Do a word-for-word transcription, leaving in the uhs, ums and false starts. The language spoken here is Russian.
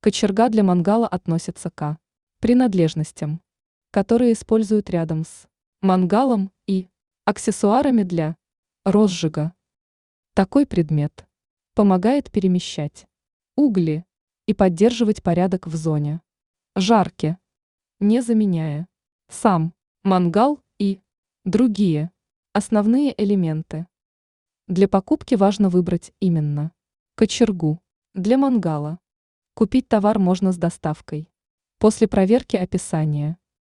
Кочерга для мангала относится к принадлежностям, которые используют рядом с мангалом и аксессуарами для розжига. Такой предмет помогает перемещать угли и поддерживать порядок в зоне жарки, не заменяя сам мангал и другие основные элементы. Для покупки важно выбрать именно кочергу для мангала. Купить товар можно с доставкой. После проверки описания